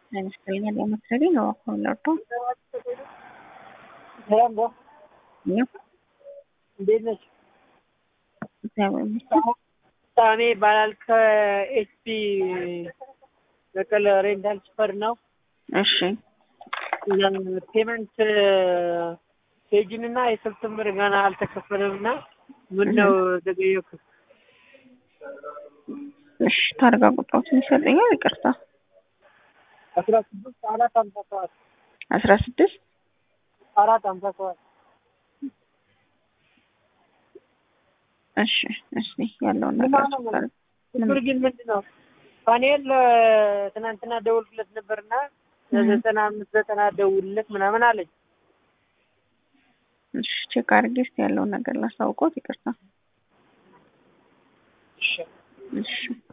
ይመስለኛል የመሰለኝ ነው አሁን ለርቶ ሄሎ ነው እንዴት ነሽ? እግዚአብሔር ሳሜ ይባላል ከኤችፒ በቀለ ሬንታል ሱፐር ነው። እሺ ፔመንት ፔጅንና የሰብተምበር ገና አልተከፈለምና ምን ነው ዘገየው? እሺ ታርጋ ቁጥራውን ይሰጠኛል። ይቅርታ 16 457 16 457 እሺ እሺ ያለውን ነገር ችግር ግን ምንድነው? ፓኔል ትናንትና ደውልለት ነበርና ለዘጠና ዘጠና ደውልለት ምናምን አለኝ። እሺ ቼክ አድርጌ እስኪ ያለውን ነገር ላሳውቀው። ይቅርታ እሺ እሺ